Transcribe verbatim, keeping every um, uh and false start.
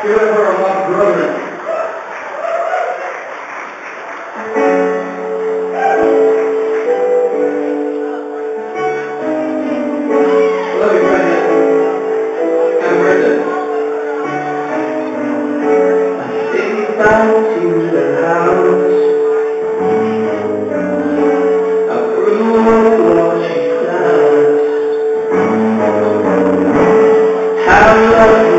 Give it for my brother. Love you, Brenda. Happy birthday. I think back to the house. I grew what she does. How love